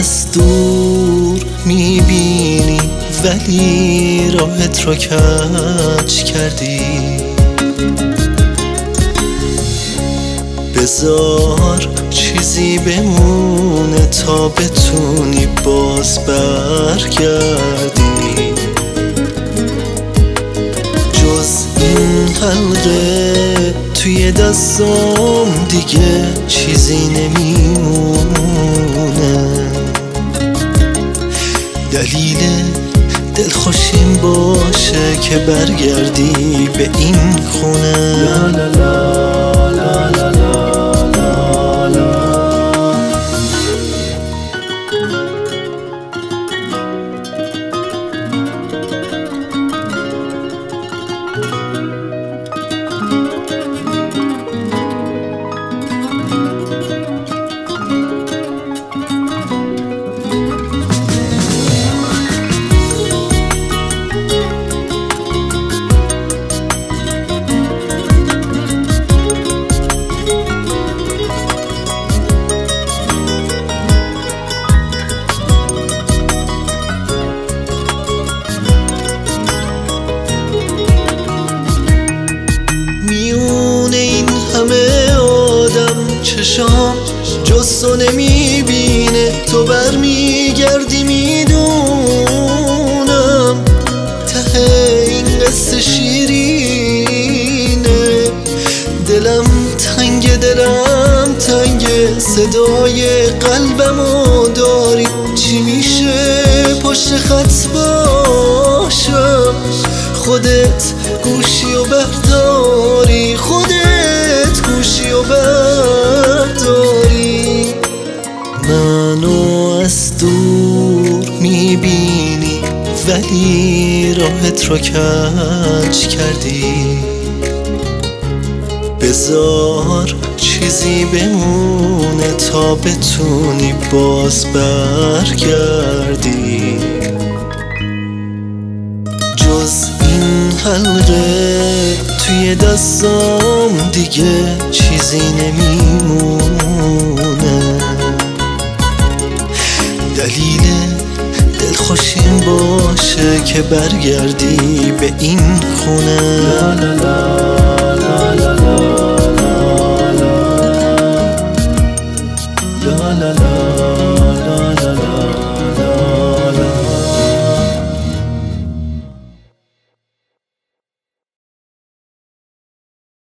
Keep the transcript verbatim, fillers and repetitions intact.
از دور میبینی ولی راحت رو کج کردی. بذار چیزی بمونه تا بتونی باز برگردی. جز این حلقه توی دستام دیگه چیزی نمیمونه. دلیل دلخوشیم باشه که برگردی به این خونه. لا لا لا لا لا لا. چشام جز تو نمیبینه، تو برمیگردی میدونم. ته این قصه شیرینه، دلم تنگ دلم تنگ، صدای قلبمو داری. چی میشه پشت خط باشم، خودت گوشی و برداری، خودت گوشی و برداری. منو از دور میبینی ولی راحت رو کج کردی. بذار چیزی بمونه تا بتونی باز برگردی. جز این حلقه توی دستام دیگه چیزی نمیمونه. دلیل دلخوشیم باشه که برگردی به این خونه. لا لا لا.